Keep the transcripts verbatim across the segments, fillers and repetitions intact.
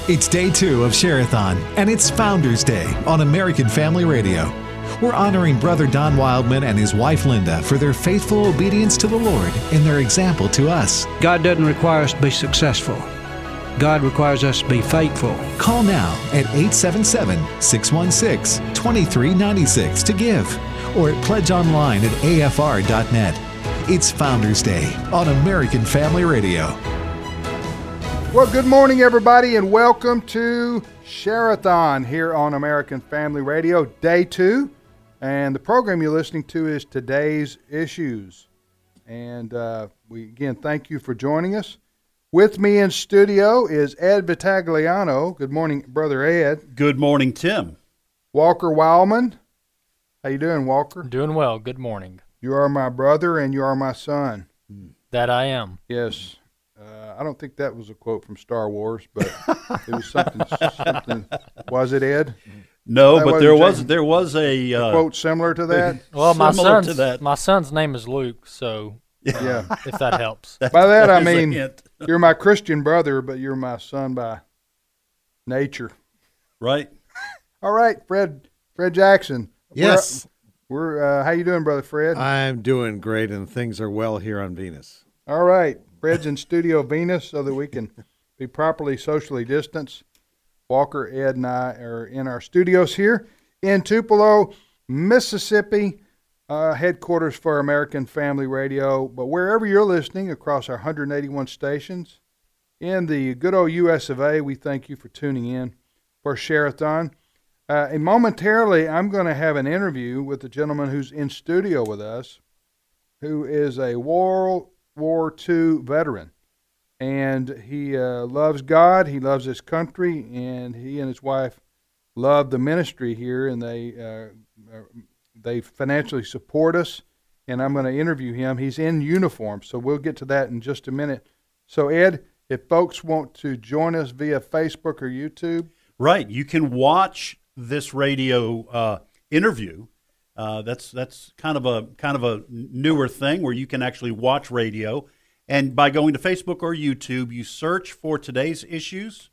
It's day two of Share-a-thon, and it's Founders Day on American Family Radio. We're honoring Brother Don Wildman and his wife Linda for their faithful obedience to the Lord and their example to us. God doesn't require us to be successful. God requires us to be faithful. Call now at eight seven seven, six one six, two three nine six to give, or at pledge online at A F R dot net. It's Founders Day on American Family Radio. Well, good morning, everybody, and welcome to Share-a-thon here on American Family Radio, day two. And the program you're listening to is Today's Issues. And uh, we, again, thank you for joining us. With me in studio is Ed Vitagliano. Good morning, Brother Ed. Good morning, Tim. Walker Wildman. How you doing, Walker? Doing well. Good morning. You are my brother and you are my son. That I am. Yes. Uh, I don't think that was a quote from Star Wars, but it was something. something. Was it, Ed? No, That but there was James. there was a, uh, A quote similar to that? Well, my Similar son's to that. my son's name is Luke, so Yeah. if that helps. By that I is a mean hint. you're my Christian brother, but you're my son by nature. right? All right, Fred. Fred Jackson. Yes. We're, we're uh, how you doing, brother Fred? I'm doing great, and things are well here on Venus. All right, Fred's in Studio Venus so that we can be properly socially distanced. Walker, Ed, and I are in our studios here in Tupelo, Mississippi, uh, headquarters for American Family Radio. But wherever you're listening across our one hundred eighty-one stations in the good old U S of A, we thank you for tuning in for Share-a-thon. Uh, and momentarily, I'm going to have an interview with the gentleman who's in studio with us, who is a World War Two veteran. And he uh, loves God, he loves his country, and he and his wife love the ministry here, and they uh, they financially support us. And I'm going to interview him. He's in uniform, so we'll get to that in just a minute. So, Ed, if folks want to join us via Facebook or YouTube, Right. You can watch this radio uh, interview. Uh, that's that's kind of a kind of a newer thing where you can actually watch radio. And by going to Facebook or YouTube, you search for Today's Issues,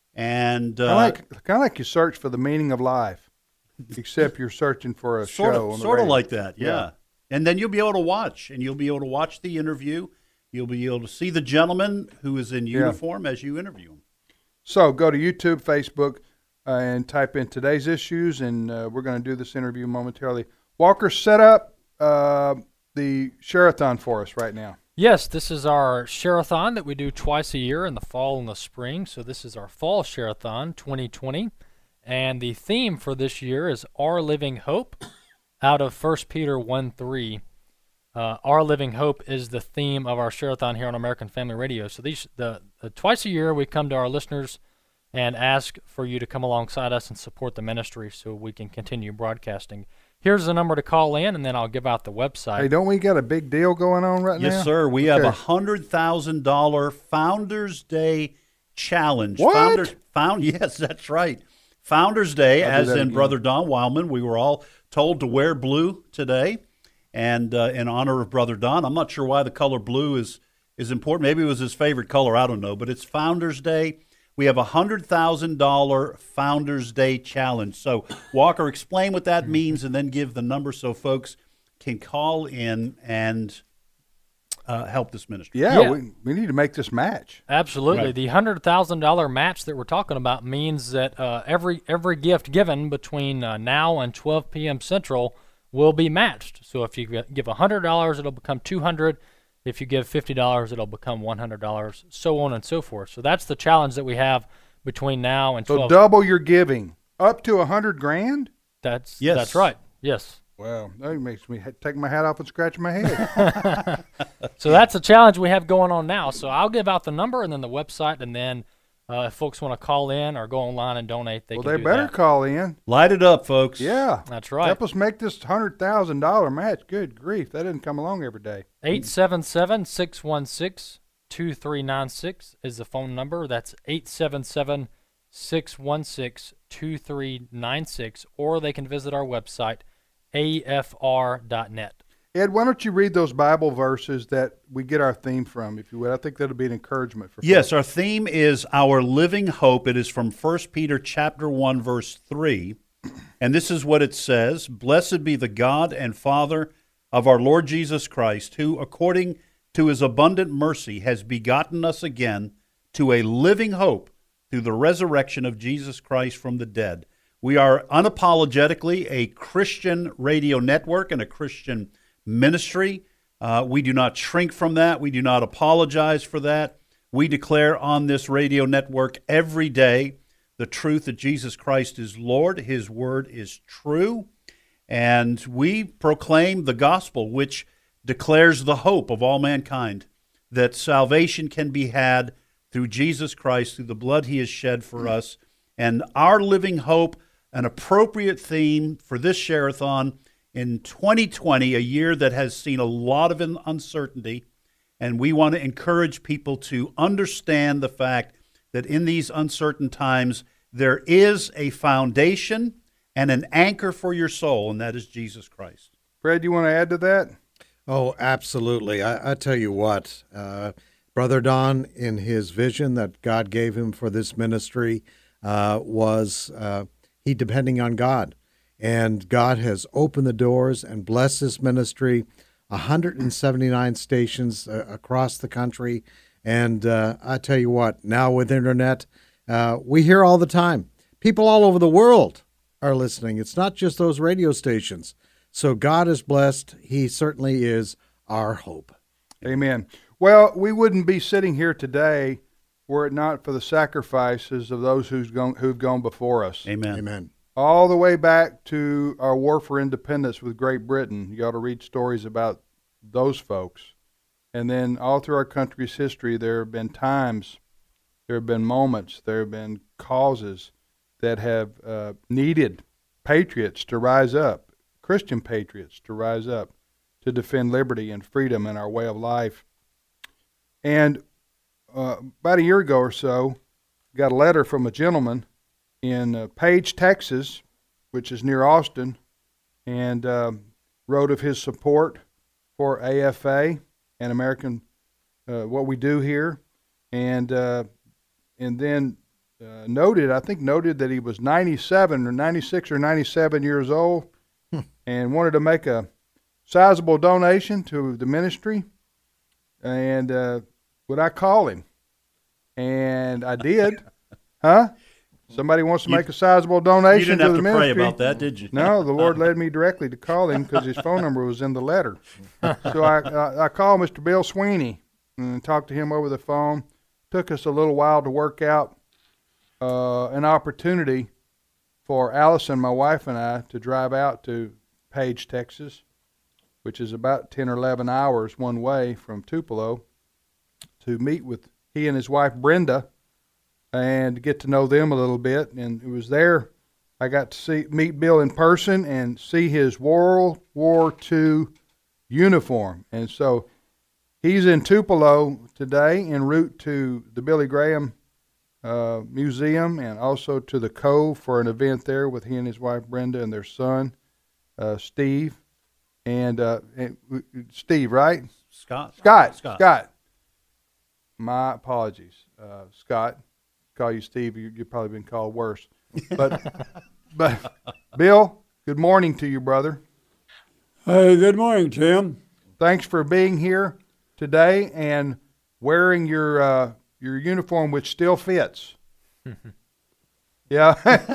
and uh, kind of like kind of like you search for the meaning of life, except you're searching for a sort show. of on the sort of radio. like that, yeah. Yeah. And then you'll be able to watch, and you'll be able to watch the interview. You'll be able to see the gentleman who is in Yeah. uniform as you interview him. So go to YouTube, Facebook, uh, and type in Today's Issues, and uh, we're going to do this interview momentarily. Walker, set up uh, the Share-a-thon for us right now. Yes, this is our Share-a-thon that we do twice a year in the fall and the spring. So this is our fall Share-a-thon twenty twenty. And the theme for this year is Our Living Hope out of First Peter one three. Uh, Our Living Hope is the theme of our Share-a-thon here on American Family Radio. So these the, the twice a year we come to our listeners and ask for you to come alongside us and support the ministry so we can continue broadcasting. Here's the number to call in, and then I'll give out the website. Hey, don't we got a big deal going on right now? Yes, sir. We have Okay. a hundred thousand dollar Founders Day challenge. What? Founders, found. Yes, that's right. Founders Day, I'll do as that in again. Brother Don Wildman. We were all told to wear blue today, and uh, in honor of Brother Don. I'm not sure why the color blue is is important. Maybe it was his favorite color. I don't know. But it's Founders Day. We have a hundred thousand dollar Founders Day challenge. So, Walker, explain what that means, and then give the number so folks can call in and uh, help this ministry. Yeah, Yeah. We, we need to make this match. Absolutely. Right. The one hundred thousand dollars match that we're talking about means that uh, every every gift given between uh, now and twelve p.m. Central will be matched. So if you give one hundred dollars, it'll become two hundred dollars. If you give fifty dollars, it'll become one hundred dollars, so on and so forth. So that's the challenge that we have between now and So twelve. double your giving, up to a hundred grand. That's Yes. that's right. Yes. Wow, that makes me ha- take my hat off and scratch my head. So that's the challenge we have going on now. So I'll give out the number and then the website, and then uh, if folks want to call in or go online and donate, they well, can they do better that. call in. Light it up, folks. Yeah, That's right. help us make this hundred thousand dollar match. Good grief, that didn't come along every day. eight seven seven, six one six, two three nine six is the phone number. That's eight seven seven, six one six, two three nine six, or they can visit our website, A F R dot net. Ed, why don't you read those Bible verses that we get our theme from, if you would? I think that'll be an encouragement for Yes, folks. our theme is Our Living Hope. It is from First Peter chapter one, verse three. And this is what it says: Blessed be the God and Father of our Lord Jesus Christ, who, according to his abundant mercy, has begotten us again to a living hope through the resurrection of Jesus Christ from the dead. We are unapologetically a Christian radio network and a Christian ministry. Uh, we do not shrink from that. We do not apologize for that. We declare on this radio network every day the truth that Jesus Christ is Lord. His word is true. And we proclaim the gospel, which declares the hope of all mankind, that salvation can be had through Jesus Christ, through the blood he has shed for us. And our living hope, an appropriate theme for this Share-a-thon in twenty twenty, a year that has seen a lot of uncertainty. And we want to encourage people to understand the fact that in these uncertain times, there is a foundation and an anchor for your soul, and that is Jesus Christ. Fred, you want to add to that? Oh, absolutely. I, I tell you what, uh, Brother Don, in his vision that God gave him for this ministry, uh, was uh, he depending on God. And God has opened the doors and blessed this ministry, one hundred seventy-nine stations uh, across the country. And uh, I tell you what, now with internet, uh, we hear all the time. People all over the world are listening. It's not just those radio stations. So God is blessed. He certainly is our hope. Amen. Well, we wouldn't be sitting here today were it not for the sacrifices of those who's gone, who've gone before us. Amen. Amen. All the way back to our war for independence with Great Britain. You ought to read stories about those folks. And then all through our country's history, there have been times, there have been moments, there have been causes that have uh, needed patriots to rise up, Christian patriots to rise up to defend liberty and freedom and our way of life. And uh, about a year ago or so, got a letter from a gentleman in uh, Page, Texas, which is near Austin, and uh, wrote of his support for A F A and American, uh, what we do here, and uh, and then uh, noted, I think noted that he was ninety-seven or ninety-six or ninety-seven years old, and wanted to make a sizable donation to the ministry, and uh, would I call him? And I did, huh? Somebody wants to You- make a sizable donation You didn't to have the to ministry. pray about that, did you? No, the Lord led me directly to call him because his phone number was in the letter. So I, I I called Mister Bill Sweeney and talked to him over the phone. Took us a little while to work out uh, an opportunity for Allison, my wife, and I to drive out to Page, Texas, which is about ten or eleven hours one way from Tupelo, to meet with he and his wife Brenda and get to know them a little bit. And it was there I got to see meet Bill in person and see his World War Two uniform. And so he's in Tupelo today en route to the Billy Graham uh, Museum and also to the Cove for an event there with he and his wife Brenda and their son, uh, Steve. And, uh, and Steve, right? Scott. Scott. Scott. My apologies, uh, Scott. Call you Steve. You, you've probably been called worse. But, but Bill, good morning to you, brother. Hey, good morning, Tim. Thanks for being here today and wearing your uh, your uniform, which still fits. Yeah.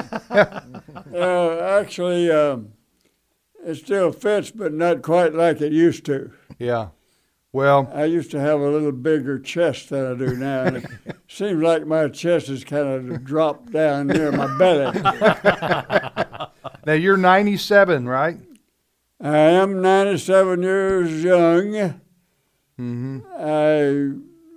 Uh, actually, um, it still fits, but not quite like it used to. Yeah. Well, I used to have a little bigger chest than I do now, and it seems like my chest has kind of dropped down near my belly. now you're ninety-seven, right? I am ninety-seven years young. Mm-hmm. I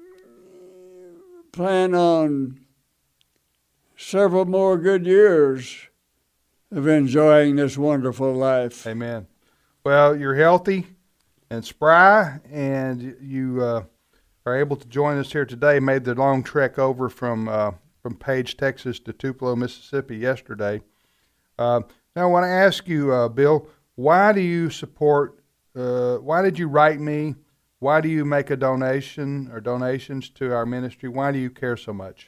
plan on several more good years of enjoying this wonderful life. Amen. Well, you're healthy and spry, and you uh, are able to join us here today. Made the long trek over from uh, from Page, Texas to Tupelo, Mississippi yesterday. Uh, now I want to ask you, uh, Bill, why do you support uh, why did you write me? Why do you make a donation or donations to our ministry? Why do you care so much?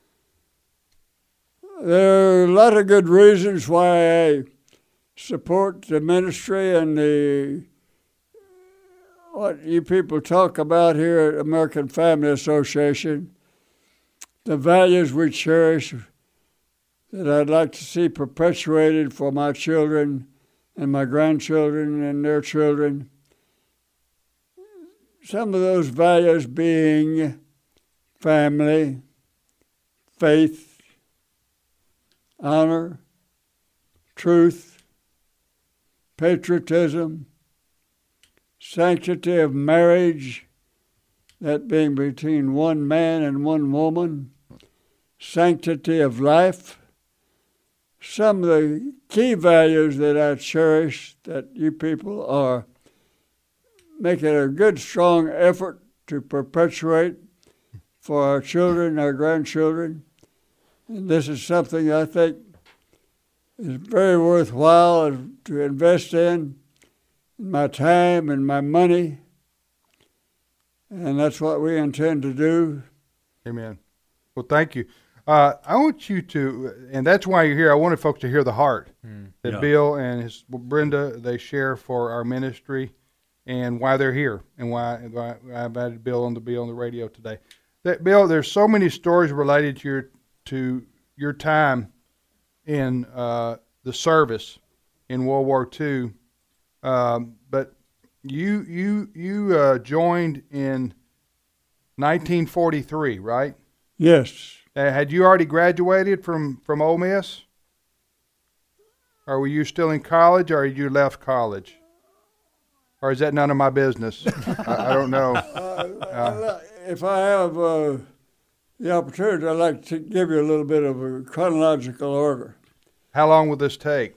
There are a lot of good reasons why I support the ministry and the what you people talk about here at American Family Association, the values we cherish that I'd like to see perpetuated for my children and my grandchildren and their children. Some of those values being family, faith, honor, truth, patriotism, sanctity of marriage, that being between one man and one woman, sanctity of life. Some of the key values that I cherish that you people are making a good, strong effort to perpetuate for our children, our grandchildren. And this is something I think is very worthwhile to invest in, my time and my money. And that's what we intend to do. Amen. Well, thank you. Uh, I want you to, and that's why you're here. I wanted folks to hear the heart mm. that yeah. Bill and his Brenda, they share for our ministry and why they're here and why, why I invited Bill on to be on the radio today. That Bill, there's so many stories related to your to your time in uh, the service in World War Two, um, but you you you uh, joined in nineteen forty-three, right? Yes. Uh, had you already graduated from, from Ole Miss? Or were you still in college, or had you left college? Or is that none of my business? I, I don't know. Uh, uh, if I have uh, the opportunity, I'd like to give you a little bit of a chronological order. How long will this take?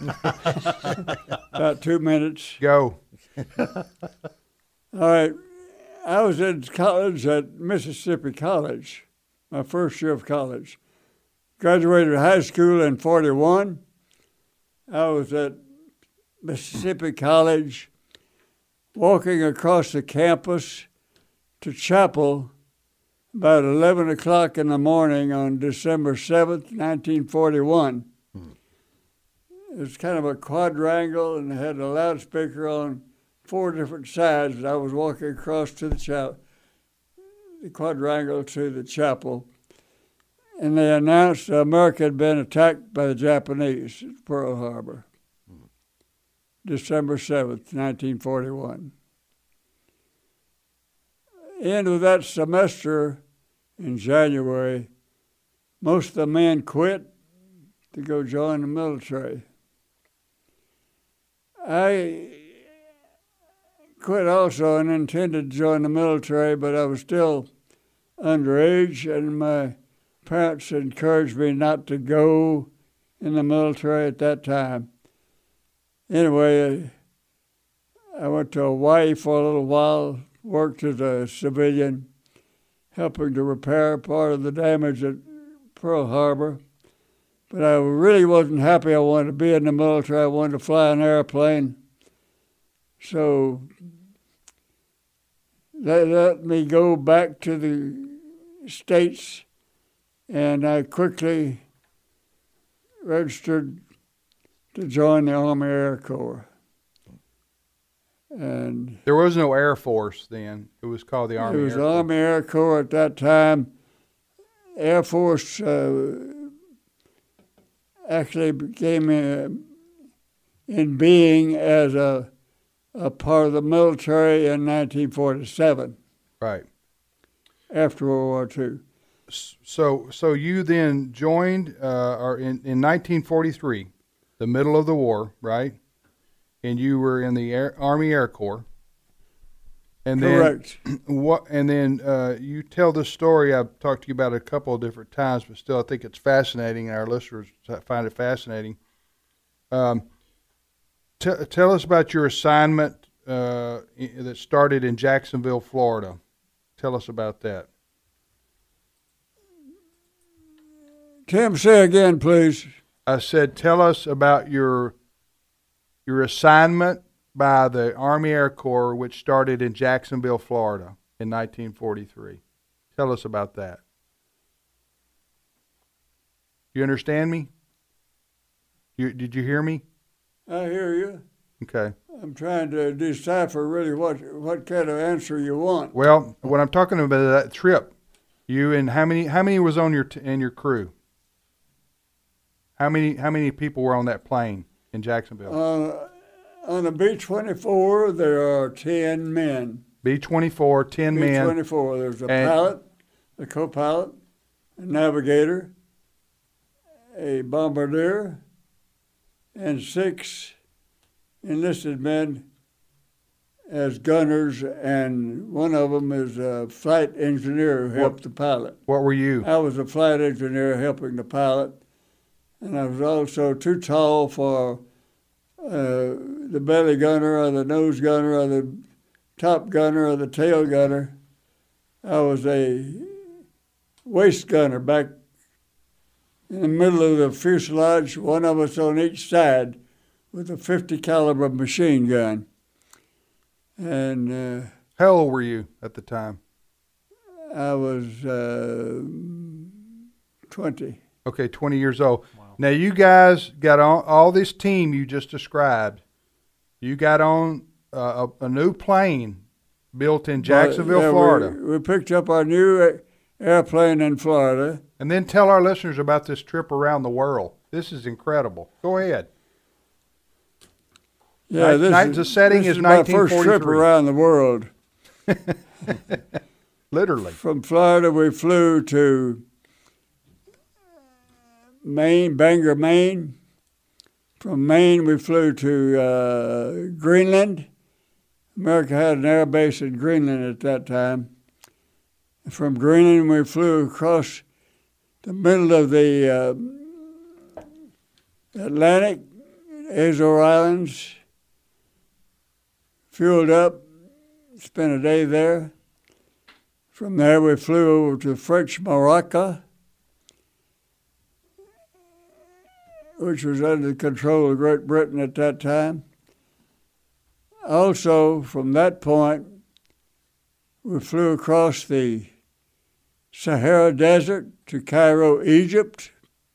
About two minutes. Go. All right. I was in college at Mississippi College, my first year of college. Graduated high school in forty-one. I was at Mississippi College, walking across the campus to chapel about eleven o'clock in the morning on December seventh, nineteen forty-one. Hmm. It was kind of a quadrangle and had a loudspeaker on four different sides, and I was walking across to the chapel, the quadrangle to the chapel, and they announced that America had been attacked by the Japanese at Pearl Harbor, hmm. December seventh, nineteen forty-one. End of that semester in January, most of the men quit to go join the military. I quit also and intended to join the military, but I was still underage, and my parents encouraged me not to go in the military at that time. Anyway, I went to Hawaii for a little while, worked as a civilian, helping to repair part of the damage at Pearl Harbor. But I really wasn't happy. I wanted to be in the military. I wanted to fly an airplane. So they let me go back to the States, and I quickly registered to join the Army Air Corps. And there was no Air Force then. It was called the Army Air Corps. It was the Army Air Corps at that time. Air Force uh, actually became uh, in being as a, a part of the military in nineteen forty-seven. Right. After World War Two. So, so you then joined, uh, or in, in nineteen forty-three, the middle of the war, right? And you were in the Air, Army Air Corps. And Correct. Then, what? And then uh, you tell this story. I've talked to you about it a couple of different times, but still, I think it's fascinating, and our listeners find it fascinating. Um, t- tell us about your assignment uh, that started in Jacksonville, Florida. Tell us about that. Tim, say again, please. I said, tell us about your your assignment by the Army Air Corps, which started in Jacksonville, Florida in nineteen forty-three. Tell us about that. You understand me? You, did you hear me? I hear you. Okay. I'm trying to decipher really what what kind of answer you want. Well, what I'm talking about is that trip. You and how many how many was on your t- in your crew? How many how many people were on that plane in Jacksonville? Uh, on the B twenty-four, there are ten men. B twenty-four, ten men. B twenty-four, there's a And- pilot, a co-pilot, a navigator, a bombardier, and six enlisted men as gunners, and one of them is a flight engineer who helped the pilot. What were you? I was a flight engineer helping the pilot, and I was also too tall for uh, the belly gunner or the nose gunner or the top gunner or the tail gunner. I was a waist gunner back in the middle of the fuselage, one of us on each side with a fifty caliber machine gun. And uh, How old were you at the time? I was uh, twenty. Okay, twenty years old. Wow. Now you guys got on all this team you just described. You got on uh, a, a new plane built in Jacksonville, But, yeah, Florida. We, we picked up our new airplane in Florida. And then tell our listeners about this trip around the world. This is incredible. Go ahead. Yeah, Night- this night- is, the setting this is is my first trip nineteen forty-three. around the world. Literally. From Florida, we flew to Maine, Bangor, Maine. From Maine, we flew to uh, Greenland. America had an air base in Greenland at that time. From Greenland, we flew across the middle of the uh, Atlantic, Azores Islands, fueled up, spent a day there. From there, we flew over to French Morocco, which was under the control of Great Britain at that time. Also, from that point, we flew across the Sahara Desert to Cairo, Egypt.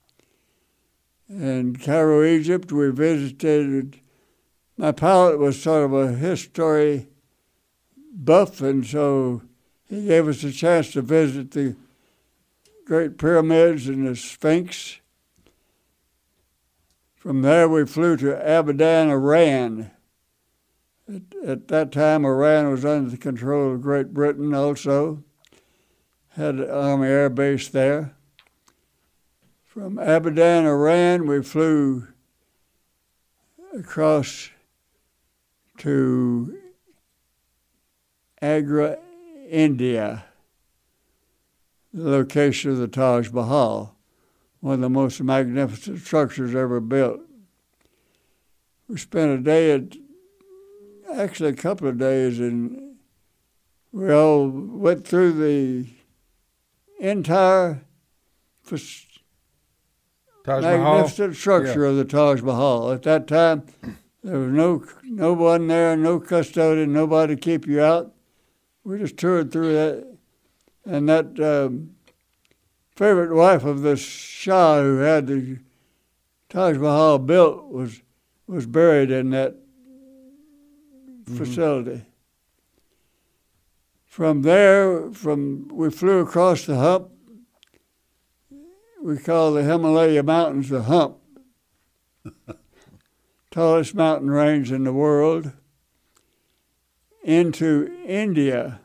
In Cairo, Egypt, we visited. My pilot was sort of a history buff, and so he gave us a chance to visit the Great Pyramids and the Sphinx. From there, we flew to Abadan, Iran. At, at that time, Iran was under the control of Great Britain also, had an Army Air Base there. From Abadan, Iran, we flew across to Agra, India, the location of the Taj Mahal, one of the most magnificent structures ever built. We spent a day at, actually a couple of days, and we all went through the entire Taj magnificent Mahal. structure yeah. of the Taj Mahal. At that time, there was no no one there, no custodian, nobody to keep you out. We just toured through that, and that um, favorite wife of the Shah who had the Taj Mahal built was was buried in that mm-hmm. facility. From there, from we flew across the hump. We call the Himalaya Mountains the Hump, tallest mountain range in the world, into India,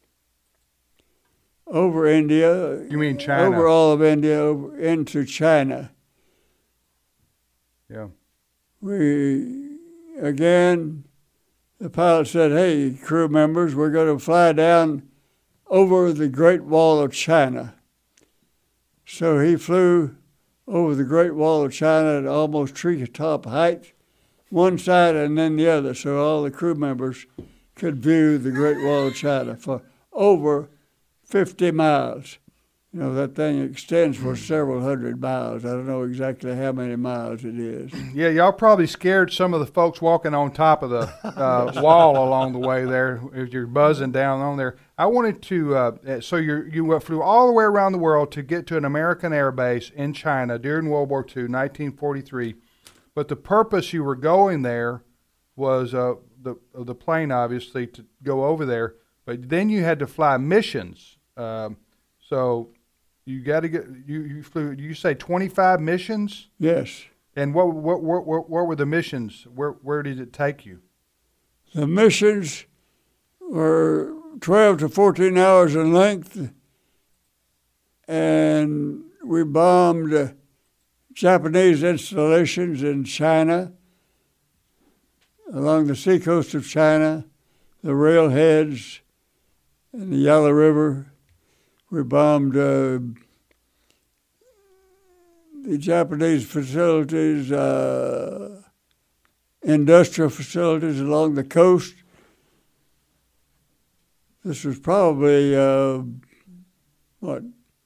over India. You mean China? Over all of India, over into China. Yeah. We, again, the pilot said, hey, crew members, we're going to fly down over the Great Wall of China. So he flew over the Great Wall of China at almost treetop height, one side and then the other, so all the crew members could view the Great Wall of China for over fifty miles. You know, that thing extends for several hundred miles. I don't know exactly how many miles it is. Yeah, y'all probably scared some of the folks walking on top of the uh, wall along the way there as you're buzzing down on there. I wanted to, uh, so you you flew all the way around the world to get to an American air base in China during World War Two, nineteen forty-three. But the purpose you were going there was uh, the the plane, obviously, to go over there. But then you had to fly missions. Um, so you got to get you you flew. You say twenty-five missions? Yes. And what what what what, what were the missions? Where where did it take you? The missions were twelve to fourteen hours in length, and we bombed uh, Japanese installations in China, along the seacoast of China, the railheads, and the Yellow River. We bombed uh, the Japanese facilities, uh, industrial facilities along the coast. This was probably, uh, what,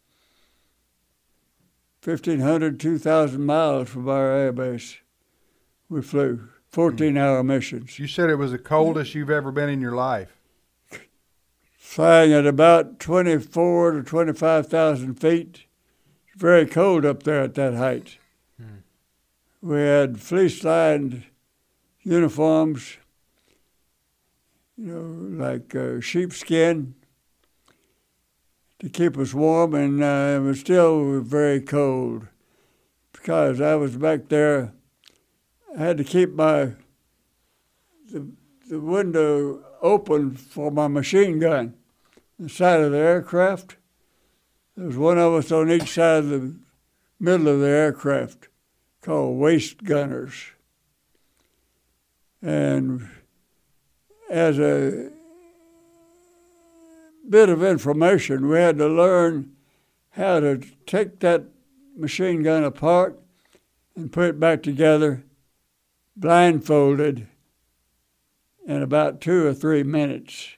fifteen hundred, two thousand miles from our air base. We flew fourteen-hour missions. You said it was the coldest you've ever been in your life. Flying at about twenty-four to twenty-five thousand feet. It's very cold up there at that height. Hmm. We had fleece-lined uniforms, you know, like uh, sheepskin to keep us warm, and uh, it was still very cold because I was back there. I had to keep my the, the window open for my machine gun. The side of the aircraft. There was one of us on each side of the middle of the aircraft called waist gunners. And as a bit of information, we had to learn how to take that machine gun apart and put it back together blindfolded in about two or three minutes.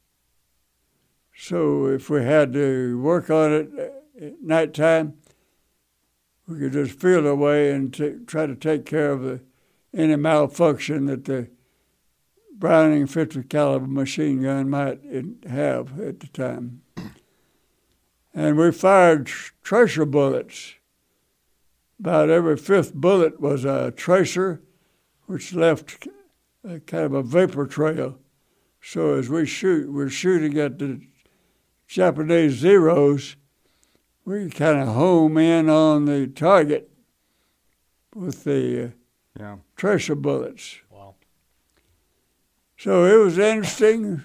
So if we had to work on it at nighttime, we could just feel our way and t- try to take care of the, any malfunction that the Browning fifty caliber machine gun might have at the time. And we fired tr- tracer bullets. About every fifth bullet was a tracer, which left a kind of a vapor trail. So as we shoot, we're shooting at the Japanese Zeros, we kind of home in on the target with the uh, yeah. tracer bullets. Wow. So it was interesting.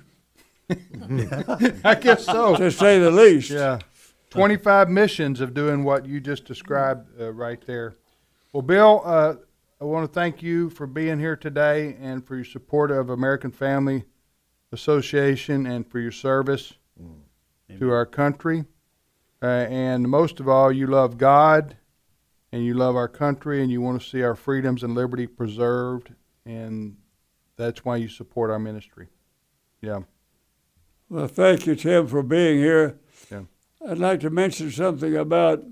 I guess so. To say the least. Yeah. twenty-five missions of doing what you just described uh, right there. Well, Bill, uh, I want to thank you for being here today and for your support of American Family Association and for your service mm. to our country. Uh, and most of all, you love God and you love our country and you want to see our freedoms and liberty preserved. And that's why you support our ministry. Yeah. Well, thank you, Tim, for being here. Yeah. I'd like to mention something about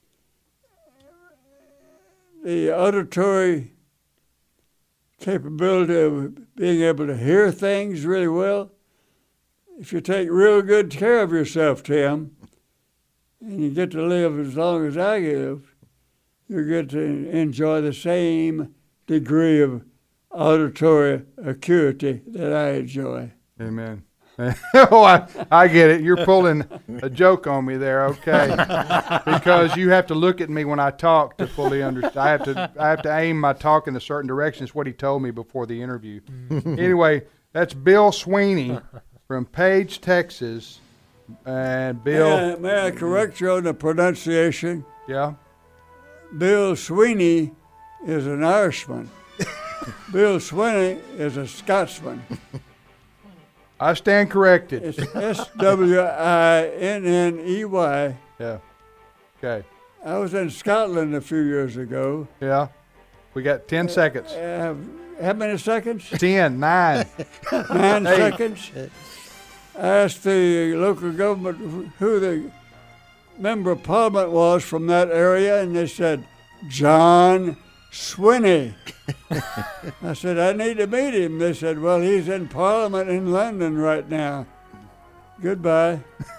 the auditory capability of being able to hear things really well. If you take real good care of yourself, Tim, and you get to live as long as I live, you get to enjoy the same degree of auditory acuity that I enjoy. Amen. oh, I, I get it. You're pulling a joke on me there, okay? Because you have to look at me when I talk to fully understand. I have to I have to aim my talk in a certain direction. It's what he told me before the interview. Anyway, that's Bill Sweeney from Page, Texas. And Bill. May I, may I correct you on the pronunciation? Yeah. Bill Sweeney is an Irishman. Bill Sweeney is a Scotsman. I stand corrected. It's S W I N N E Y. Yeah. Okay. I was in Scotland a few years ago. Yeah. We got ten uh, seconds. Uh, how many seconds? Ten, nine. Nine seconds. I asked the local government who the member of parliament was from that area, and they said, John Swinney. I said, I need to meet him. They said, well, he's in Parliament in London right now. Goodbye.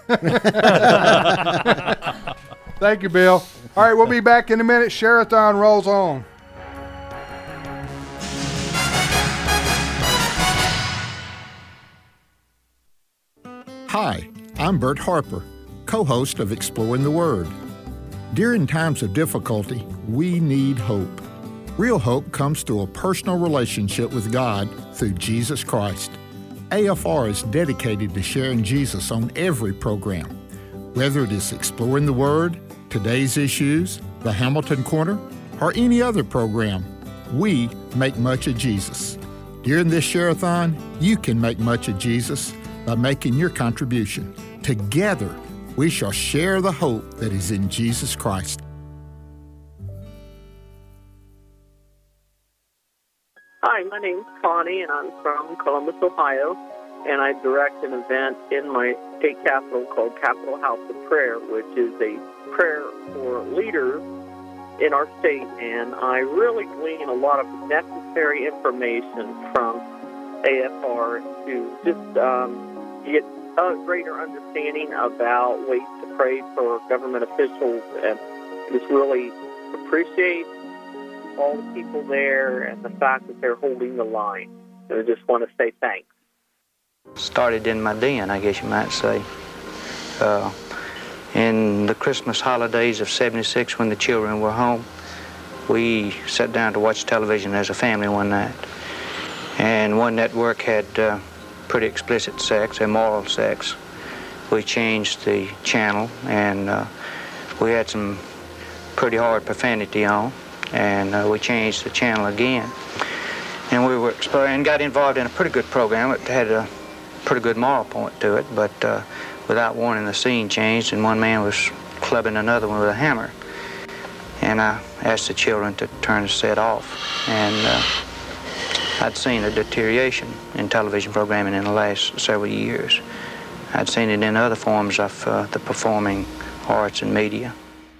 Thank you, Bill. All right, we'll be back in a minute. Share-a-thon rolls on. Hi, I'm Bert Harper, co-host of Exploring the Word. During times of difficulty, we need hope. Real hope comes through a personal relationship with God through Jesus Christ. A F R is dedicated to sharing Jesus on every program. Whether it is Exploring the Word, Today's Issues, the Hamilton Corner, or any other program, we make much of Jesus. During this share-a-thon, you can make much of Jesus by making your contribution. Together, we shall share the hope that is in Jesus Christ. Hi, my name's Connie, and I'm from Columbus, Ohio, and I direct an event in my state capital called Capitol House of Prayer, which is a prayer for leaders in our state, and I really glean a lot of necessary information from A F R to just um, get a greater understanding about ways to pray for government officials, and just really appreciate all the people there and the fact that they're holding the line. And I just want to say thanks. Started in my den, I guess you might say. Uh, in the Christmas holidays of seventy-six, when the children were home, we sat down to watch television as a family one night. And one network had uh, pretty explicit sex, immoral sex. We changed the channel, and uh, we had some pretty hard profanity on. And uh, we changed the channel again. And we were exploring and got involved in a pretty good program. It had a pretty good moral point to it, but uh, without warning, the scene changed, and one man was clubbing another one with a hammer. And I asked the children to turn the set off. And uh, I'd seen a deterioration in television programming in the last several years. I'd seen it in other forms of uh, the performing arts and media.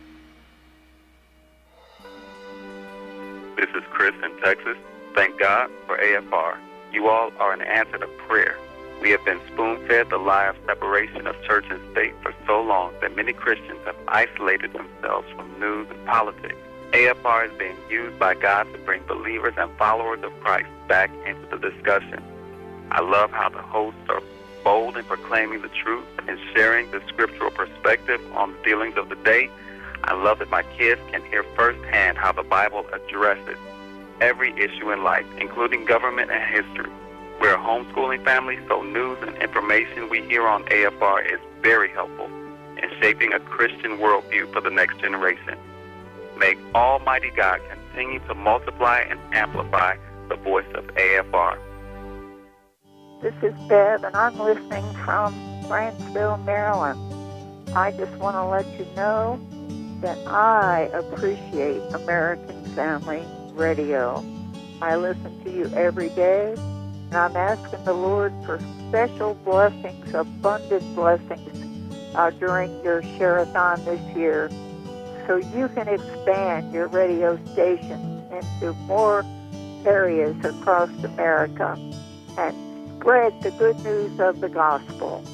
This is Chris in Texas. Thank God for A F R. You all are an answer to prayer. We have been spoon-fed the lie of separation of church and state for so long that many Christians have isolated themselves from news and politics. A F R is being used by God to bring believers and followers of Christ back into the discussion. I love how the hosts are bold in proclaiming the truth and sharing the scriptural perspective on the dealings of the day. I love that my kids can hear firsthand how the Bible addresses every issue in life, including government and history. We're a homeschooling family, so news and information we hear on A F R is very helpful in shaping a Christian worldview for the next generation. May Almighty God continue to multiply and amplify the voice of A F R. This is Bev, and I'm listening from Grantsville, Maryland. I just want to let you know that I appreciate American Family Radio. I listen to you every day, and I'm asking the Lord for special blessings, abundant blessings uh, during your share-a-thon this year, so you can expand your radio stations into more areas across America and spread the good news of the gospel.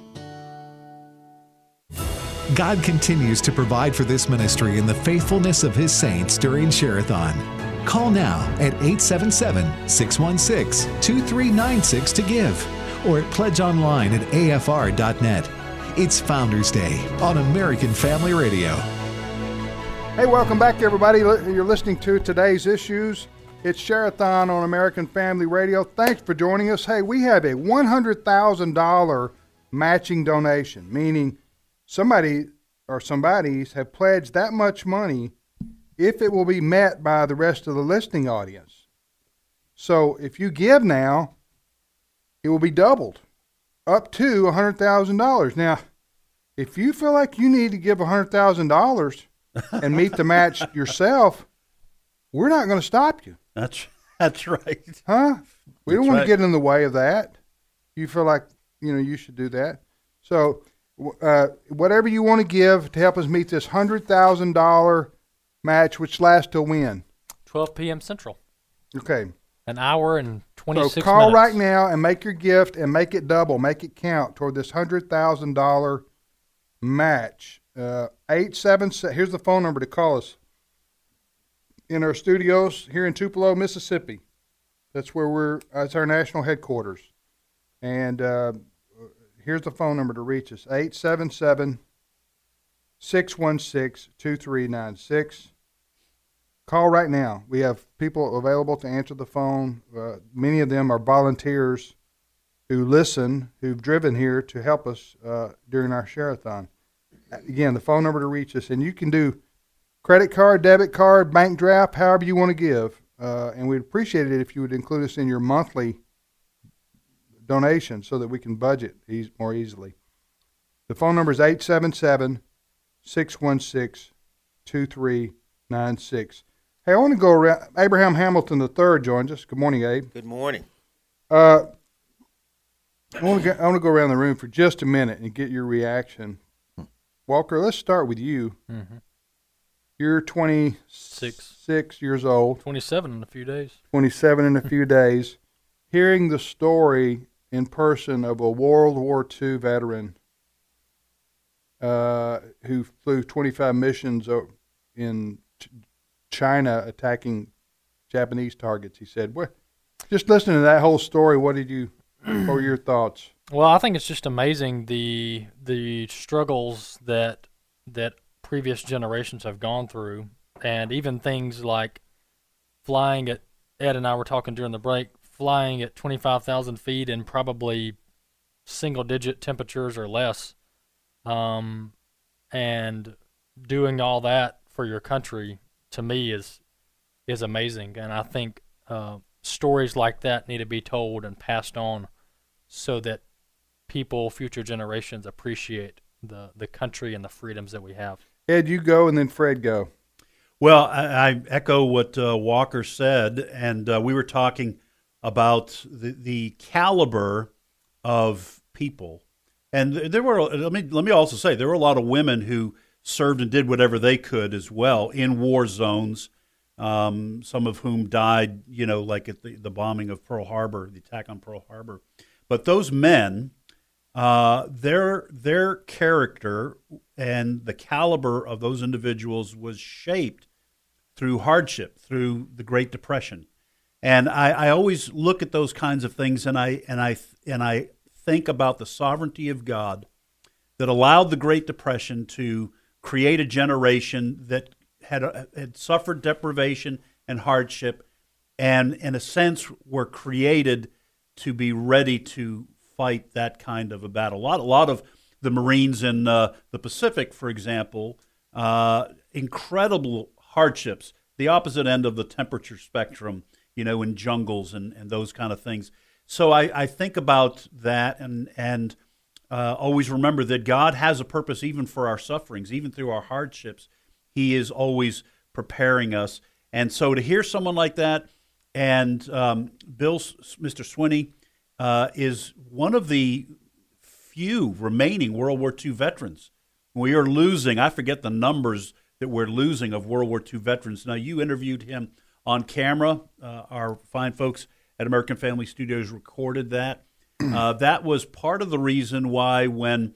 God continues to provide for this ministry in the faithfulness of His saints during Share-a-thon. Call now at eight seven seven, six one six, two three nine six to give, or at pledge online at A F R dot net. It's Founders Day on American Family Radio. Hey, welcome back, everybody. You're listening to Today's Issues. It's Share-a-thon on American Family Radio. Thanks for joining us. Hey, we have a one hundred thousand dollars matching donation, meaning somebody or somebodies have pledged that much money if it will be met by the rest of the listening audience. So if you give now, it will be doubled up to one hundred thousand dollars. Now, if you feel like you need to give one hundred thousand dollars and meet the match yourself, we're not going to stop you. That's that's right. Huh? We That's don't want right. to get in the way of that. You feel like, you know, you should do that. So uh, whatever you want to give to help us meet this one hundred thousand dollars match, which lasts till when? twelve p.m. Central. Okay. An hour and twenty-six minutes. So call minutes. right now and make your gift and make it double, make it count toward this one hundred thousand dollars match. Uh, eight seven seven, here's the phone number to call us in our studios here in Tupelo, Mississippi. That's where we're, that's our national headquarters. And uh, here's the phone number to reach us, eight seven seven, six one six, two three nine six. Call right now. We have people available to answer the phone. Uh, many of them are volunteers who listen, who've driven here to help us uh, during our share-a-thon. Again, the phone number to reach us, and you can do credit card, debit card, bank draft, however you want to give. Uh, and we'd appreciate it if you would include us in your monthly donation so that we can budget e- more easily. The phone number is eight seven seven, six one six, two three nine six. Hey, I want to go around. Abraham Hamilton the third joins us. Good morning, Abe. Good morning. Uh, I want to go, I want to go around the room for just a minute and get your reaction. Walker, let's start with you. Mm-hmm. You're twenty-six Six years old. twenty-seven in a few days. twenty-seven in a few days. Hearing the story in person of a World War Two veteran uh, who flew twenty-five missions in China attacking Japanese targets, he said, well, just listening to that whole story, what did you, what were your thoughts? Well, I think it's just amazing the the struggles that that previous generations have gone through, and even things like flying at, Ed and I were talking during the break, flying at twenty-five thousand feet in probably single-digit temperatures or less, um, and doing all that for your country, to me, is is amazing. And I think uh, stories like that need to be told and passed on so that people, future generations, appreciate the, the country and the freedoms that we have. Ed, you go, and then Fred go. Well, I, I echo what uh, Walker said, and uh, we were talking about the, the caliber of people. And there were, let me, let me also say, there were a lot of women who served and did whatever they could as well in war zones, um, some of whom died, you know, like at the, the bombing of Pearl Harbor, the attack on Pearl Harbor. But those men, uh, their their character and the caliber of those individuals was shaped through hardship, through the Great Depression. And I, I always look at those kinds of things, and I and I and I think about the sovereignty of God that allowed the Great Depression to create a generation that had had suffered deprivation and hardship, and in a sense were created to be ready to fight that kind of a battle. A lot, a lot of the Marines in uh, the Pacific, for example, uh, incredible hardships, the opposite end of the temperature spectrum, you know, in jungles and, and those kind of things. So I, I think about that and and uh, always remember that God has a purpose even for our sufferings, even through our hardships. He is always preparing us. And so to hear someone like that, and um, Bill, Mister Swinney, uh, is one of the few remaining World War Two veterans. We are losing, I forget the numbers that we're losing of World War Two veterans. Now, you interviewed him on camera. Uh, our fine folks at American Family Studios recorded that. Uh, that was part of the reason why when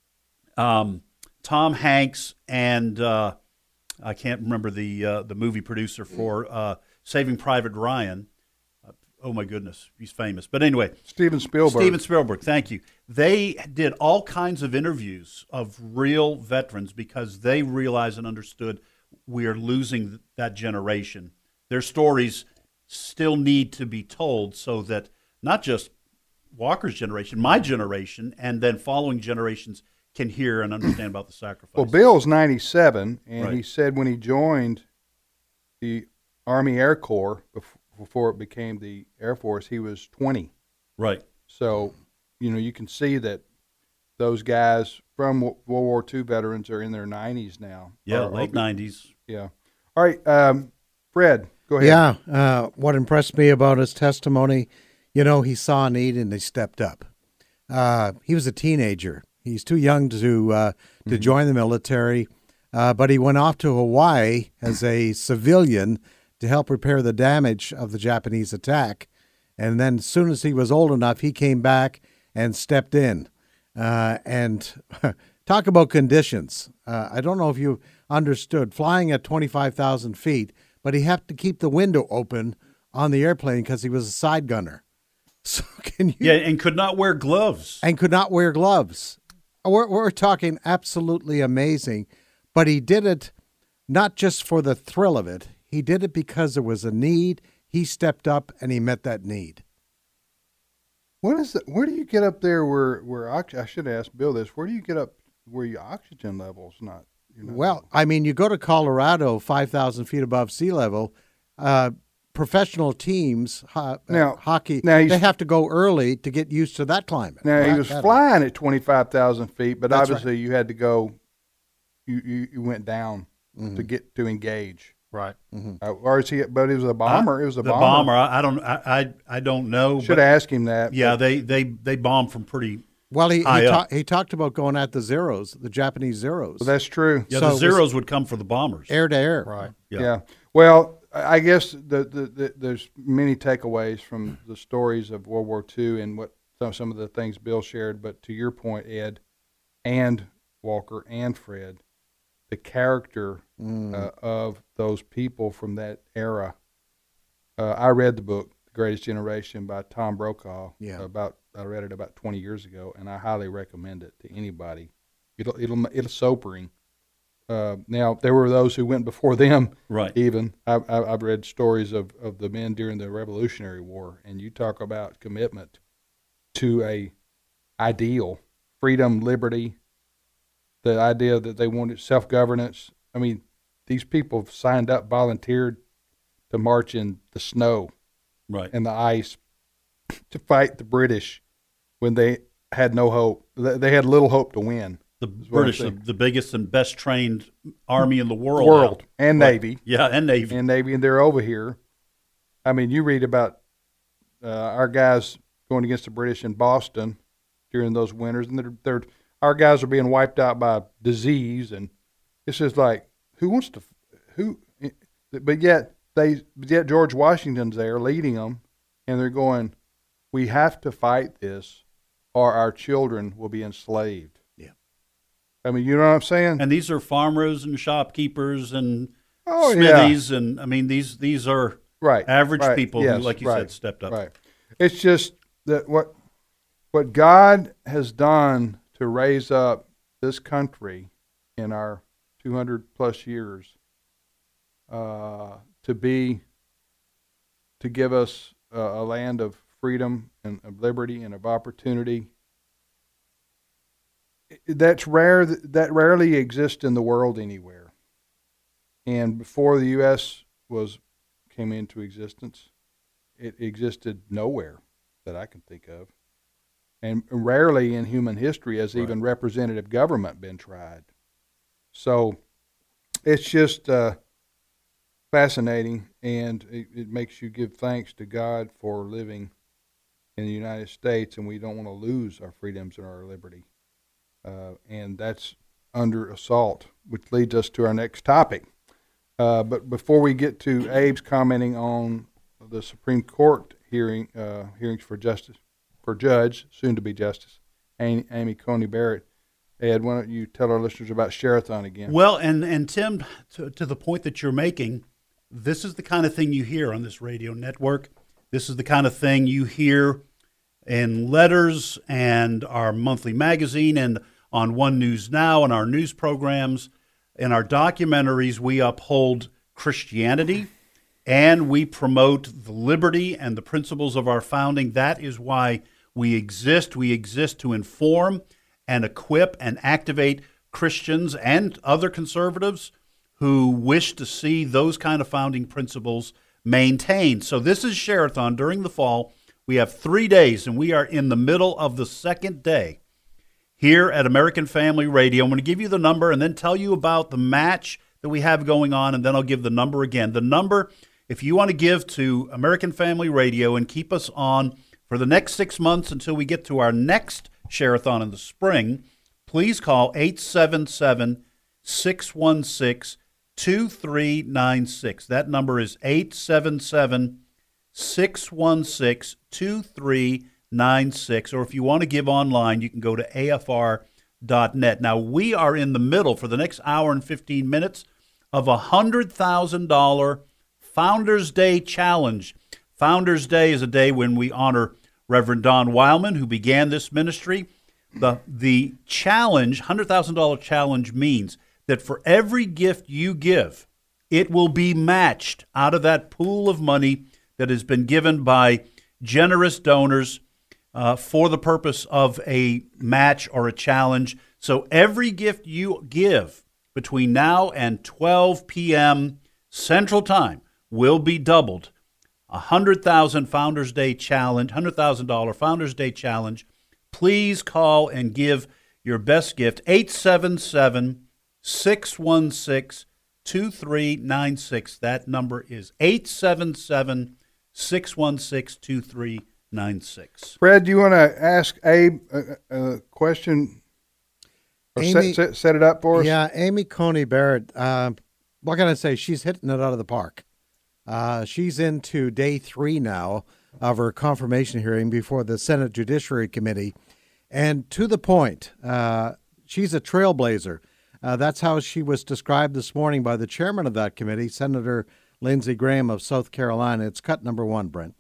um, Tom Hanks and uh, I can't remember the uh, the movie producer for uh, Saving Private Ryan. Uh, oh, my goodness. He's famous. But anyway. Steven Spielberg. Steven Spielberg, thank you. They did all kinds of interviews of real veterans because they realized and understood we are losing that generation. Their stories still need to be told so that not just Walker's generation, my generation, and then following generations can hear and understand about the sacrifice. Well, Bill's ninety-seven, and Right. he said when he joined the Army Air Corps bef- before it became the Air Force, he was twenty. Right. So, you know, you can see that those guys from Wo- World War Two veterans are in their nineties now. Yeah, Or- or late be- nineties. Yeah. All right, um, Fred, go ahead. Yeah, uh, what impressed me about his testimony, you know, he saw a need and he stepped up. Uh, he was a teenager. He's too young to uh, to mm-hmm. join the military, uh, but he went off to Hawaii as a civilian to help repair the damage of the Japanese attack. And then as soon as he was old enough, he came back and stepped in. Uh, and talk about conditions. Uh, I don't know if you understood, flying at twenty-five thousand feet, but he had to keep the window open on the airplane because he was a side gunner. So can you? Yeah, and could not wear gloves. And could not wear gloves. We're, we're talking absolutely amazing. But he did it not just for the thrill of it. He did it because there was a need. He stepped up and he met that need. What is the, where do you get up there where, where I should ask Bill this, where do you get up where your oxygen level's not? You know? Well, I mean, you go to Colorado, five thousand feet above sea level, uh, professional teams, ho- now, uh, hockey, now they have to go early to get used to that climate. Now, that, he was flying at twenty-five thousand feet, but That's obviously right. you had to go, you, you, you went down mm-hmm. to get to engage. Right. Mm-hmm. Uh, or is he, but it was a bomber. Uh, it was a the bomber. bomber. I, I don't. I, I I don't know. Should have asked him that. Yeah, they they they bombed from pretty. Well, he high he, up. ta- he talked about going at the Zeros, the Japanese Zeros. Well, that's true. Yeah, So the Zeros would come for the bombers. Air to air. Right. Yeah. yeah. Well, I guess the, the, the there's many takeaways from the stories of World War Two and what some some of the things Bill shared. But to your point, Ed, and Walker and Fred, the character mm. uh, of those people from that era. Uh, I read the book, The Greatest Generation by Tom Brokaw. Yeah. About I read it about twenty years ago, and I highly recommend it to anybody. It'll it'll it'll sobering. Uh, now there were those who went before them. Right. Even I, I, I've read stories of, of the men during the Revolutionary War, and you talk about commitment to a ideal, freedom, liberty. The idea that they wanted self-governance. I mean, these people signed up, volunteered to march in the snow right. and the ice to fight the British when they had no hope. They had little hope to win. The British, the, the biggest and best trained army in the world. World now. and right. Navy. Yeah, and Navy. And Navy, and they're over here. I mean, you read about uh, our guys going against the British in Boston during those winters, and they're, they're our guys are being wiped out by disease, and it's just like, who wants to, who, but yet they, yet George Washington's there leading them, and they're going, we have to fight this, or our children will be enslaved. Yeah. I mean, you know what I'm saying? And these are farmers and shopkeepers and oh, smithies, yeah. and I mean, these these are right, average right. people yes, who, like you right. said, stepped up. Right. It's just that what what God has done to raise up this country in our two hundred plus years uh, to be, to give us a, a land of freedom and of liberty and of opportunity. That's rare. That rarely exists in the world anywhere. And before the U S was came into existence, it existed nowhere that I can think of. And rarely in human history has right. even representative government been tried. So it's just uh, fascinating, and it, it makes you give thanks to God for living in the United States, and we don't want to lose our freedoms and our liberty. Uh, and that's under assault, which leads us to our next topic. Uh, but before we get to Abe's commenting on the Supreme Court hearing uh, hearings for justice, for Judge, soon to be Justice, Amy, Amy Coney Barrett, Ed, why don't you tell our listeners about Share-a-thon again? Well, and and Tim, to, to the point that you're making, this is the kind of thing you hear on this radio network. This is the kind of thing you hear in letters and our monthly magazine and on One News Now and our news programs. In our documentaries, we uphold Christianity and we promote the liberty and the principles of our founding. That is why we exist. We exist to inform and equip and activate Christians and other conservatives who wish to see those kind of founding principles maintained. So this is Share-a-thon during the fall. We have three days, and we are in the middle of the second day here at American Family Radio. I'm going to give you the number and then tell you about the match that we have going on, and then I'll give the number again. The number, if you want to give to American Family Radio and keep us on for the next six months until we get to our next Share-a-thon in the spring, please call eight seven seven, six one six, two three nine six. That number is eight seven seven, six one six, two three nine six. Or if you want to give online, you can go to A F R dot net. Now, we are in the middle for the next hour and fifteen minutes of a one hundred thousand dollars Founders Day Challenge. Founders Day is a day when we honor Reverend Don Wildman, who began this ministry. The, the challenge, one hundred thousand dollars challenge, means that for every gift you give, it will be matched out of that pool of money that has been given by generous donors uh, for the purpose of a match or a challenge. So every gift you give between now and twelve p.m. Central Time will be doubled. A one hundred thousand dollars Founders Day Challenge, one hundred thousand dollars Founders Day Challenge. Please call and give your best gift, eight seven seven, six one six, two three nine six. That number is eight seven seven, six one six, two three nine six. Fred, do you want to ask Abe a, a question or Amy, set, set, set it up for us? Yeah, Amy Coney Barrett, uh, what can I say? She's hitting it out of the park. Uh, she's into day three now of her confirmation hearing before the Senate Judiciary Committee. And to the point, uh, she's a trailblazer. Uh, that's how she was described this morning by the chairman of that committee, Senator Lindsey Graham of South Carolina. It's cut number one, Brent.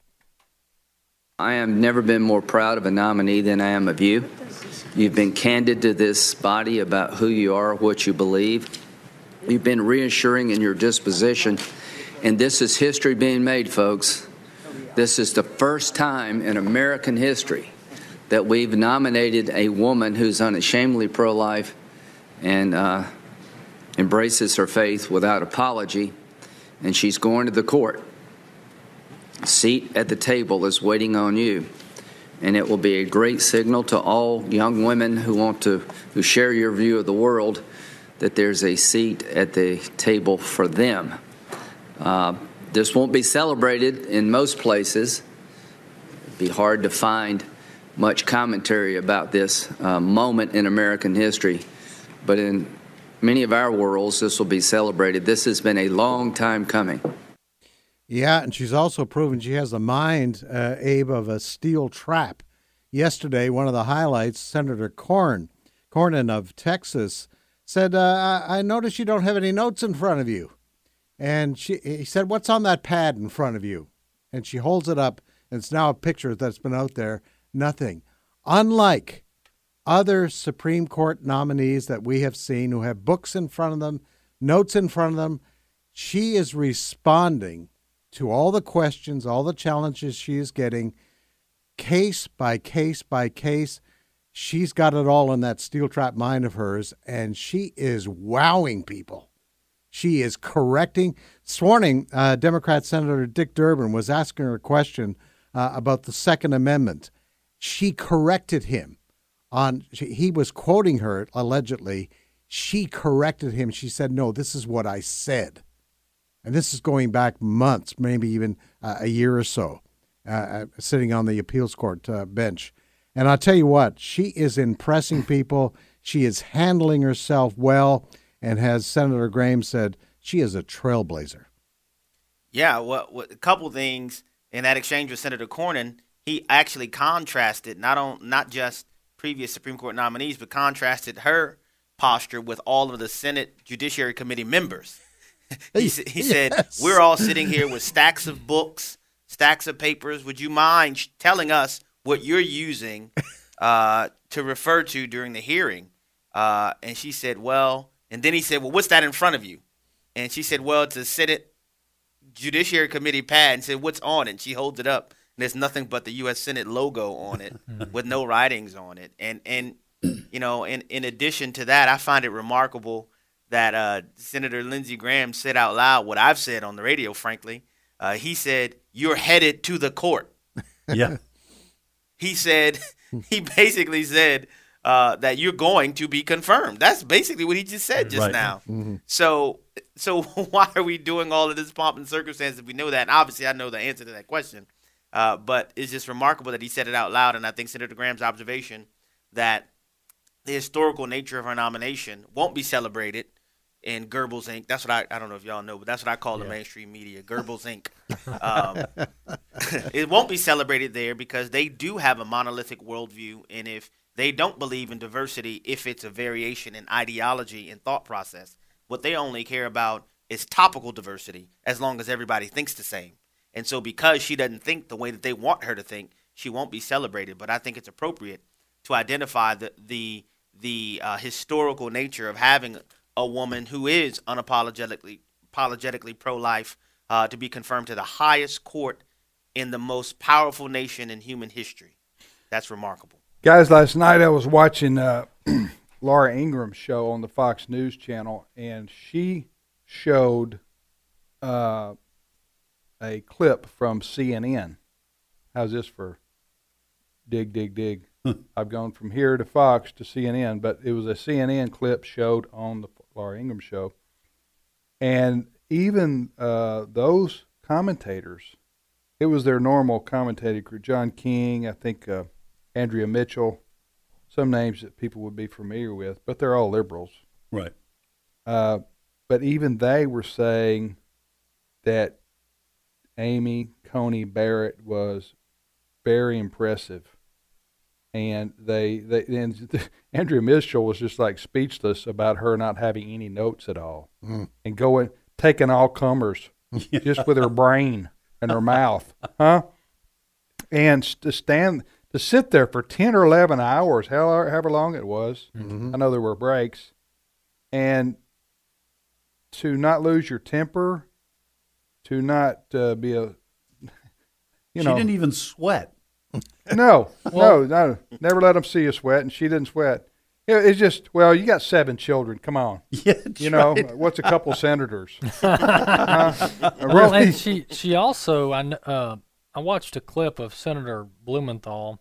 I have never been more proud of a nominee than I am of you. You've been candid to this body about who you are, what you believe. You've been reassuring in your disposition. And this is history being made, folks. This is the first time in American history that we've nominated a woman who's unashamedly pro-life and uh, embraces her faith without apology, and she's going to the court. A seat at the table is waiting on you, and it will be a great signal to all young women who want to, who share your view of the world, that there's a seat at the table for them. Uh, this won't be celebrated in most places. It'd be hard to find much commentary about this uh, moment in American history. But in many of our worlds, this will be celebrated. This has been a long time coming. Yeah, and she's also proven she has the mind, uh, Abe, of a steel trap. Yesterday, one of the highlights, Senator Corn, Cornyn of Texas, said, uh, I notice you don't have any notes in front of you. And she, he said, what's on that pad in front of you? And she holds it up, and it's now a picture that's been out there. Nothing. Unlike other Supreme Court nominees that we have seen who have books in front of them, notes in front of them, she is responding to all the questions, all the challenges she is getting, case by case by case. She's got it all in that steel trap mind of hers, and she is wowing people. She is correcting. This morning, uh, Democrat Senator Dick Durbin was asking her a question uh, about the Second Amendment. She corrected him on, she, he was quoting her, allegedly. She corrected him. She said, no, this is what I said. And this is going back months, maybe even uh, a year or so, uh, sitting on the appeals court uh, bench. And I'll tell you what, she is impressing people. She is handling herself well. And as Senator Graham said, she is a trailblazer. Yeah, well, well, a couple things in that exchange with Senator Cornyn. He actually contrasted not on not just previous Supreme Court nominees, but contrasted her posture with all of the Senate Judiciary Committee members. he he yes. said, we're all sitting here with stacks of books, stacks of papers. Would you mind telling us what you're using uh, to refer to during the hearing? Uh, and she said, well, and then he said, well, what's that in front of you? And she said, well, it's a Senate Judiciary Committee pad. And said, what's on it? And she holds it up. And there's nothing but the U S Senate logo on it with no writings on it. And, and you know, in, in addition to that, I find it remarkable that uh, Senator Lindsey Graham said out loud what I've said on the radio, frankly. Uh, he said, you're headed to the court. Yeah. He said, he basically said, Uh, that you're going to be confirmed. That's basically what he just said just right. now. Mm-hmm. So so why are we doing all of this pomp and circumstance if we know that? And obviously, I know the answer to that question. Uh, but it's just remarkable that he said it out loud. And I think Senator Graham's observation that the historical nature of her nomination won't be celebrated in Goebbels Incorporated. That's what I, I don't know if y'all know, but that's what I call yeah. the mainstream media, Goebbels Incorporated. Um, it won't be celebrated there because they do have a monolithic worldview, and if they don't believe in diversity, if it's a variation in ideology and thought process, what they only care about is topical diversity as long as everybody thinks the same. And so because she doesn't think the way that they want her to think, she won't be celebrated. But I think it's appropriate to identify the the the uh, historical nature of having a woman who is unapologetically apologetically pro-life uh, to be confirmed to the highest court in the most powerful nation in human history. That's remarkable. Guys, last night I was watching uh, Laura Ingraham's show on the Fox News channel, and she showed uh, a clip from C N N. How's this for dig, dig, dig? I've gone from here to Fox to C N N, but it was a C N N clip showed on the Laura Ingraham show. And even uh, those commentators, it was their normal commentating crew. John King, I think uh, Andrea Mitchell, some names that people would be familiar with, but they're all liberals. Right. Uh, but even they were saying that Amy Coney Barrett was very impressive. And they, they and Andrea Mitchell was just like speechless about her not having any notes at all, mm. and going taking all comers yeah. just with her brain and her mouth, huh? And to stand to sit there for ten or eleven hours, however long it was. Mm-hmm. I know there were breaks, and to not lose your temper, to not uh, be a, you she know, she didn't even sweat. No, well, no, no. Never let them see you sweat, and she didn't sweat. It, it's just, well, you got seven children. Come on. Yeah, you know, right. What's a couple senators? uh, well, really? and she, she also, I, uh, I watched a clip of Senator Blumenthal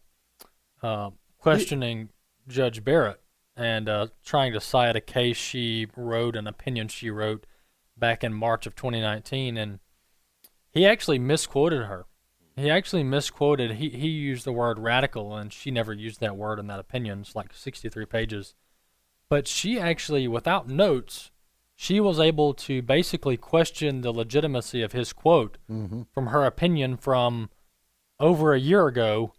uh, questioning he, Judge Barrett and uh, trying to cite a case she wrote, an opinion she wrote back in March of twenty nineteen, and he actually misquoted her. He actually misquoted. He he used the word radical, and she never used that word in that opinion. It's like sixty-three pages. But she actually, without notes, she was able to basically question the legitimacy of his quote mm-hmm. from her opinion from over a year ago.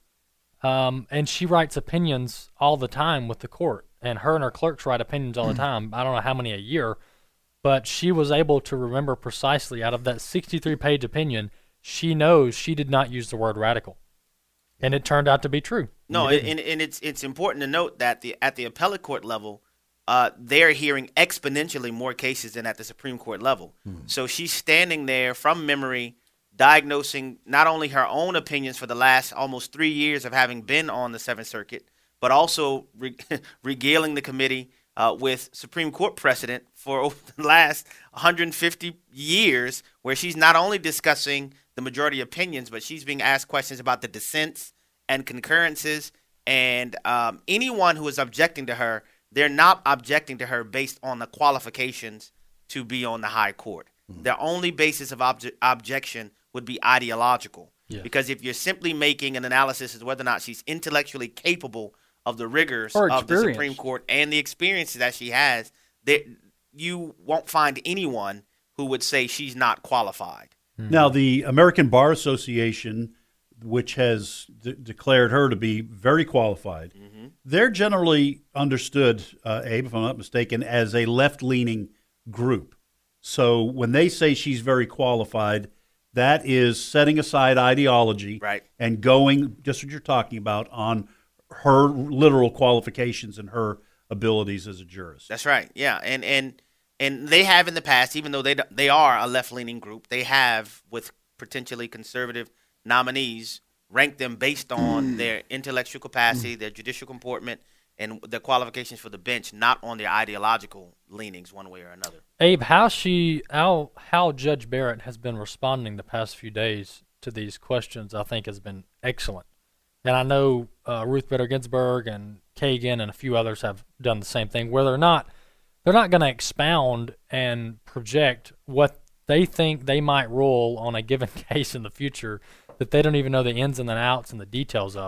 Um, and she writes opinions all the time with the court. And her and her clerks write opinions all the time. I don't know how many a year. But she was able to remember precisely out of that sixty-three page opinion, she knows she did not use the word radical, and it turned out to be true. No, and, and it's it's important to note that the at the appellate court level, uh, they're hearing exponentially more cases than at the Supreme Court level. Hmm. So she's standing there from memory, diagnosing not only her own opinions for the last almost three years of having been on the Seventh Circuit, but also re- regaling the committee uh, with Supreme Court precedent for the last one hundred fifty years, where she's not only discussing the majority opinions, but she's being asked questions about the dissents and concurrences, and um, anyone who is objecting to her, they're not objecting to her based on the qualifications to be on the high court. Mm-hmm. Their only basis of obje- objection would be ideological, yeah. because if you're simply making an analysis as whether or not she's intellectually capable of the rigors of the Supreme Court and the experiences that she has, that you won't find anyone who would say she's not qualified. Now, the American Bar Association, which has de- declared her to be very qualified, mm-hmm. they're generally understood, uh, Abe, if I'm not mistaken, as a left-leaning group. So when they say she's very qualified, that is setting aside ideology right. and going, just what you're talking about, on her literal qualifications and her abilities as a jurist. That's right, yeah, and and. And they have in the past, even though they they are a left-leaning group, they have, with potentially conservative nominees, ranked them based on their intellectual capacity, their judicial comportment, and their qualifications for the bench, not on their ideological leanings one way or another. Abe, how she, how, how Judge Barrett has been responding the past few days to these questions, I think, has been excellent. And I know uh, Ruth Bader Ginsburg and Kagan and a few others have done the same thing, where they're not They're not going to expound and project what they think they might rule on a given case in the future that they don't even know the ins and the outs and the details of.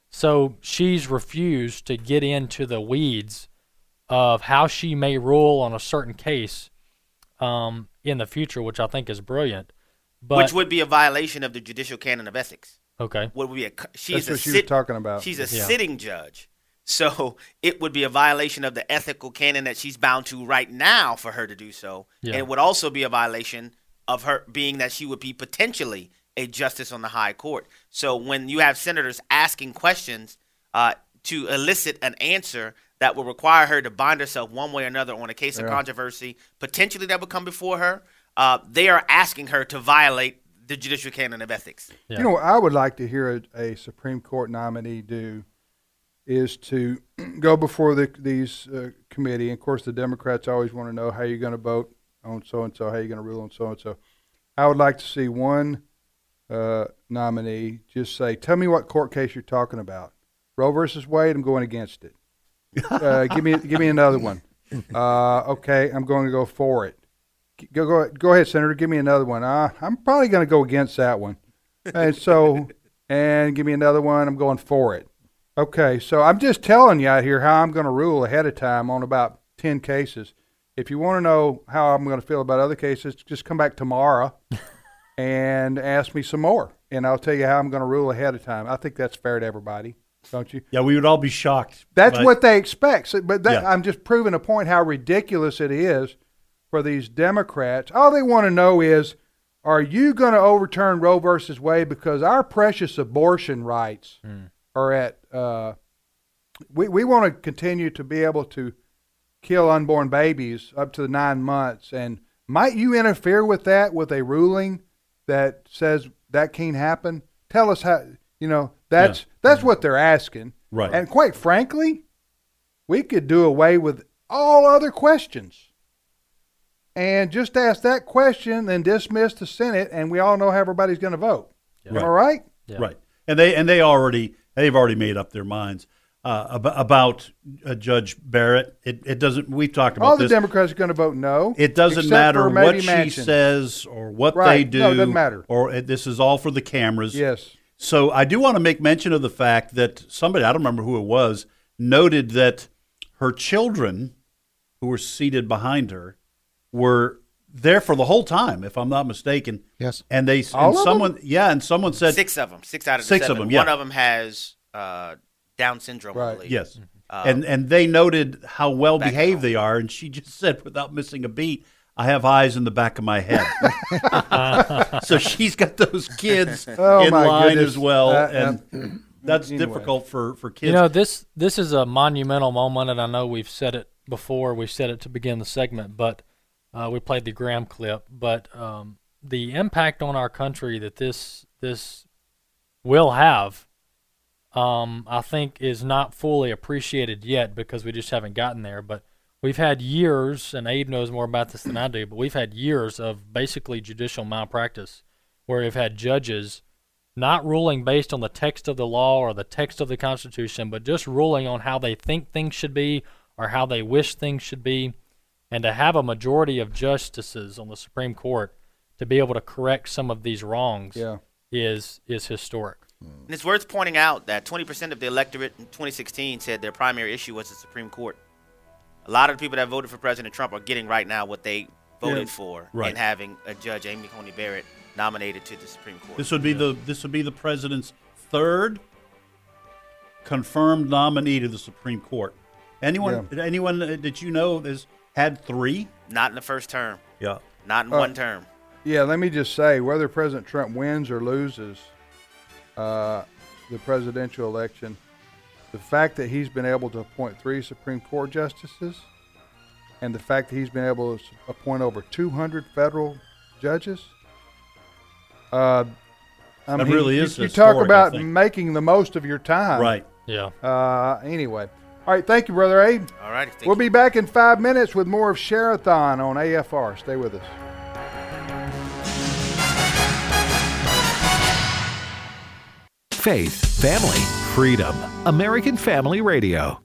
So she's refused to get into the weeds of how she may rule on a certain case um, in the future, which I think is brilliant. But, which would be a violation of the judicial canon of ethics. Okay. What would be a she's That's a what she sit, was talking about. She's a Yeah. sitting judge. So it would be a violation of the ethical canon that she's bound to right now for her to do so. Yeah. And it would also be a violation of her being that she would be potentially a justice on the high court. So when you have senators asking questions uh, to elicit an answer that will require her to bind herself one way or another on a case of Yeah. controversy, potentially that would come before her, uh, they are asking her to violate the judicial canon of ethics. You know what I would like to hear a, a Supreme Court nominee do is to go before the, these uh, committee. And of course, the Democrats always want to know how you're going to vote on so-and-so, how you're going to rule on so-and-so. I would like to see one uh, nominee just say, tell me what court case you're talking about. Roe versus Wade, I'm going against it. Uh, give me give me another one. Uh, okay, I'm going to go for it. Go go go ahead, Senator. Give me another one. Uh, I'm probably going to go against that one. And so, and give me another one. I'm going for it. Okay, so I'm just telling you out here how I'm going to rule ahead of time on about ten cases. If you want to know how I'm going to feel about other cases, just come back tomorrow and ask me some more, and I'll tell you how I'm going to rule ahead of time. I think that's fair to everybody, don't you? Yeah, we would all be shocked. That's by- what they expect. So, but that, Yeah. I'm just proving a point how ridiculous it is for these Democrats. All they want to know is, are you going to overturn Roe versus Wade because our precious abortion rights Mm. are at, uh, we, we want to continue to be able to kill unborn babies up to nine months. And might you interfere with that with a ruling that says that can't happen? Tell us how, you know, that's, Yeah. that's what they're asking. Right. And quite frankly, we could do away with all other questions and just ask that question and dismiss the Senate, and we all know how everybody's going to vote. Yeah. Am I right? Yeah. Right, and they and they already they've already made up their minds uh, about, about uh, Judge Barrett. It, it doesn't. We've talked about All the this. Democrats are going to vote no. It doesn't except matter for what maybe she Manchin. says or what Right. they do. No, it doesn't matter. Or it, this is all for the cameras. Yes. So I do want to make mention of the fact that somebody, I don't remember who it was, noted that her children, who were seated behind her, were there for the whole time, if I'm not mistaken. Yes. And they All and of someone, them? yeah, and someone said Six of them. Six out of the Six of seven. them, yeah. One of them has uh, Down syndrome, I Right. believe. yes, Uh, and and they noted how well Back behaved home. they are, and she just said, without missing a beat, "I have eyes in the back of my head." So she's got those kids Oh, in my line goodness. as well, Uh, and that's anyway. difficult for for kids. You know, this this is a monumental moment, and I know we've said it before. We said it to begin the segment, but uh, we played the Graham clip. But um, the impact on our country that this this will have, um, I think, is not fully appreciated yet because we just haven't gotten there. But we've had years, and Abe knows more about this than I do, but we've had years of basically judicial malpractice where we've had judges not ruling based on the text of the law or the text of the Constitution, but just ruling on how they think things should be or how they wish things should be. And to have a majority of justices on the Supreme Court to be able to correct some of these wrongs Yeah. is is historic. And it's worth pointing out that twenty percent of the electorate in twenty sixteen said their primary issue was the Supreme Court. A lot of the people that voted for President Trump are getting right now what they voted Yeah. for Right. in having a Judge Amy Coney Barrett nominated to the Supreme Court. This would be the this would be the president's third confirmed nominee to the Supreme Court. Anyone anyone that you know has had three? Not in the first term. Yeah. Not in Uh, one term. Yeah, let me just say, whether President Trump wins or loses uh, the presidential election, the fact that he's been able to appoint three Supreme Court justices and the fact that he's been able to s- appoint over two hundred federal judges, uh, I That mean, really you, is you talk historic, I about think. making the most of your time. Right. Yeah. Uh, anyway. All right, thank you, Brother Abe. All right. thank We'll you. be back in five minutes with more of Share-a-thon on A F R. Stay with us. Faith, family, freedom. American Family Radio.